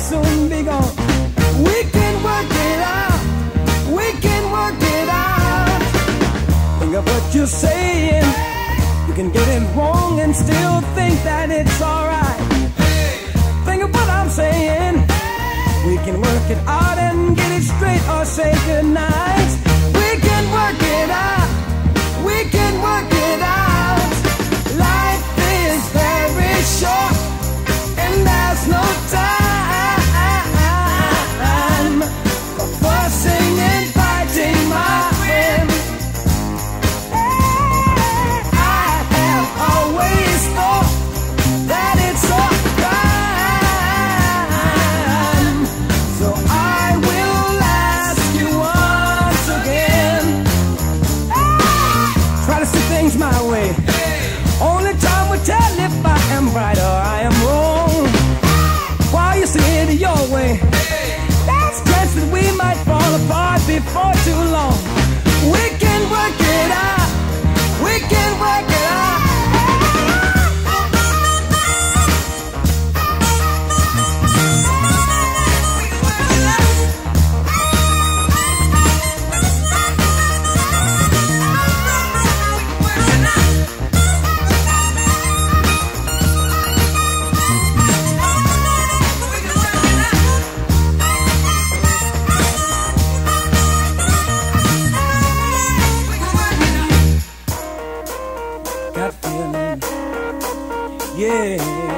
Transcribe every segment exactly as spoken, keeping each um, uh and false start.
soon be gone. We can work it out. We can work it out. Think of what you're saying. You can get it wrong and still think that it's alright. Think of what I'm saying. We can work it out and get it straight or say goodnight. We can work it out. We can work it out. Life is very short and there's no time for fussing and fighting, my friend. I have always thought that it's a crime, so I will ask you once again. Try to see things my way. Only time will tell if I am right or I am wrong. While you see it your way, there's a chance that we might fall apart before too long. We can work it out. We can work it out. Got feeling, yeah.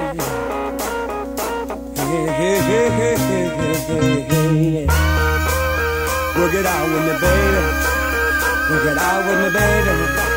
Hey, hey, hey, hey, hey, hey, hey. Work it out with me, baby. Work it out with me, baby.